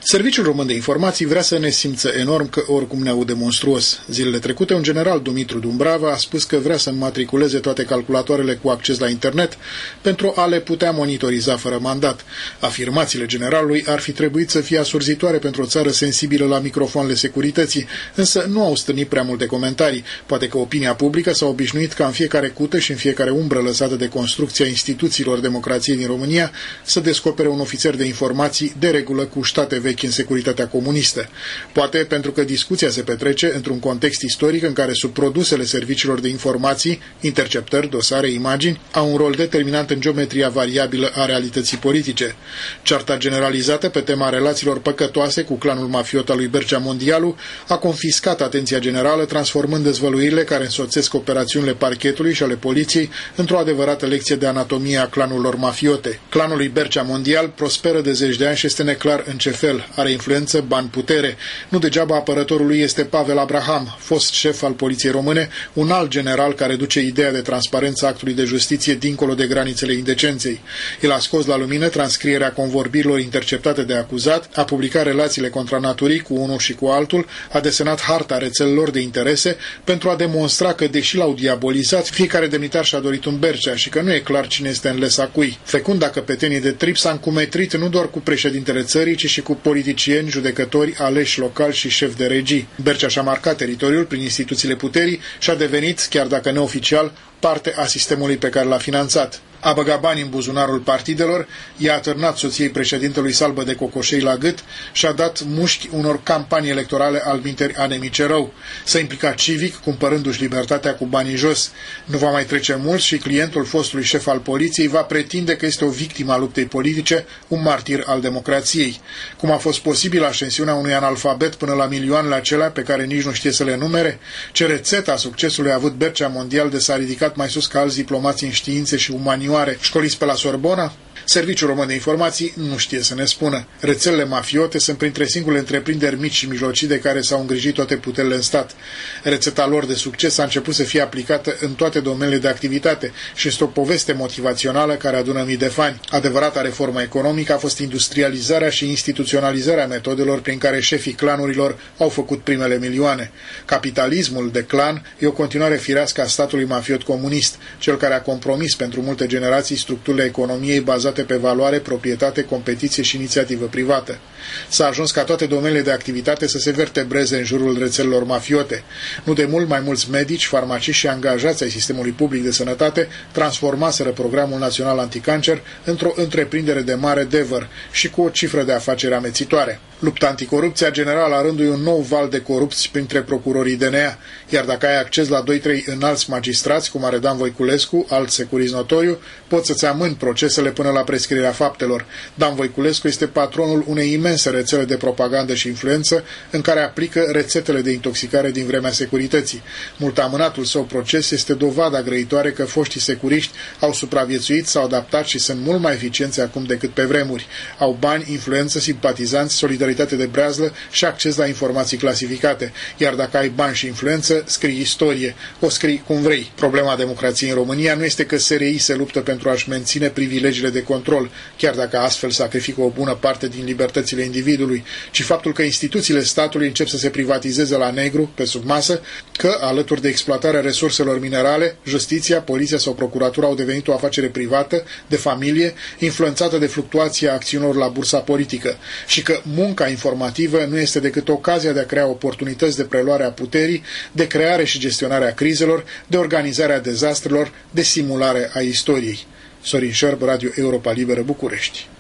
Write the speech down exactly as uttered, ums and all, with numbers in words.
Serviciul Român de Informații vrea să ne simță enorm că oricum ne aude monstruos. Zilele trecute, un general, Dumitru Dumbrava, a spus că vrea să înmatriculeze toate calculatoarele cu acces la internet pentru a le putea monitoriza fără mandat. Afirmațiile generalului ar fi trebuit să fie asurzitoare pentru o țară sensibilă la microfoanele securității, însă nu au stârnit prea multe comentarii. Poate că opinia publică s-a obișnuit ca în fiecare cută și în fiecare umbră lăsată de construcția instituțiilor democrației din România să descopere un ofițer de informații de regulă cu ștate vechi în securitatea comunistă. Poate pentru că discuția se petrece într-un context istoric în care subprodusele serviciilor de informații, interceptări, dosare, imagini, au un rol determinant în geometria variabilă a realității politice. Cearta generalizată pe tema relațiilor păcătoase cu clanul mafiot al lui Bercea Mondialu a confiscat atenția generală, transformând dezvăluirile care însoțesc operațiunile parchetului și ale poliției într-o adevărată lecție de anatomie a clanurilor mafiote. Clanul lui Bercea Mondial prosperă de zeci de ani și este neclar în ce fel. Are influență, bani, putere. Nu degeaba apărătorul lui este Pavel Abraham, fost șef al poliției române, un alt general care duce ideea de transparență a actului de justiție dincolo de granițele indecenței. El a scos la lumină transcrierea convorbirilor interceptate de acuzat, a publicat relațiile contra naturii cu unul și cu altul, a desenat harta rețelelor de interese pentru a demonstra că, deși l-au diabolizat, fiecare demnitar și-a dorit un Bercea și că nu e clar cine este în lesa cui. Fecunda căpetenii de trip s-a încumetrit nu doar cu președintele țării, ci și cu politicieni, judecători, aleși locali și șefi de regii. Bercea și-a marcat teritoriul prin instituțiile puterii și a devenit, chiar dacă neoficial, parte a sistemului pe care l-a finanțat. A băgat bani în buzunarul partidelor, i-a atârnat soției președintelui salbă de cocoșei la gât și a dat mușchi unor campanii electorale albinteri anemice rău. S-a implicat civic, cumpărându-și libertatea cu banii jos. Nu va mai trece mult și clientul fostului șef al poliției va pretinde că este o victimă a luptei politice, un martir al democrației. Cum a fost posibil ascensiunea unui analfabet până la milioanele acelea pe care nici nu știe să le numere? Ce rețeta a succesului a avut Bercea Mondial de s-a ridicat mai sus ca alți diplomați în științe și umanioare, școliți pe la Sorbona? Serviciul Român de Informații nu știe să ne spună. Rețelele mafiote sunt printre singurele întreprinderi mici și mijlocii de care s-au îngrijit toate puterile în stat. Rețeta lor de succes a început să fie aplicată în toate domeniile de activitate și este o poveste motivațională care adună mii de fani. Adevărata reformă economică a fost industrializarea și instituționalizarea metodelor prin care șefii clanurilor au făcut primele milioane. Capitalismul de clan e o continuare firească a statului mafiot comunist, cel care a compromis pentru multe generații structurile economiei bazate pe valoare, proprietate, competiție și inițiativă privată. S-a ajuns ca toate domeniile de activitate să se vertebreze în jurul rețelelor mafiote. Nu de mult mai mulți medici, farmaciști și angajați ai sistemului public de sănătate transformaseră Programul Național Anticancer într-o întreprindere de mare devăr și cu o cifră de afaceri amețitoare. Lupta anticorupție a generat la rândul un nou val de corupți printre procurorii D N A, iar dacă ai acces la doi trei înalți magistrați, cum are Dan Voiculescu, alt securist notoriu, poți să-ți amâni procesele până la prescrierea faptelor. Dan Voiculescu este patronul unei imense rețele de propagandă și influență în care aplică rețetele de intoxicare din vremea securității. Mult amânatul său proces este dovada grăitoare că foștii securiști au supraviețuit, s-au adaptat și sunt mult mai eficienți acum decât pe vremuri. Au bani, influență, simpatizanți, solidaritate de breazlă și acces la informații clasificate. Iar dacă ai bani și influență, scrii istorie. O scrii cum vrei. Problema democrației în România nu este că S R I se luptă pentru a-și menține privilegiile de control, chiar dacă astfel sacrifică o bună parte din libertățile individului, ci faptul că instituțiile statului încep să se privatizeze la negru, pe sub masă, că, alături de exploatarea resurselor minerale, justiția, poliția sau procuratura au devenit o afacere privată, de familie, influențată de fluctuația acțiunilor la bursa politică și că munca informativă nu este decât ocazia de a crea oportunități de preluare a puterii, de creare și gestionare a crizelor, de organizare a dezastrelor, de simulare a istoriei. Sorin Șerb, Radio Europa Liberă, București.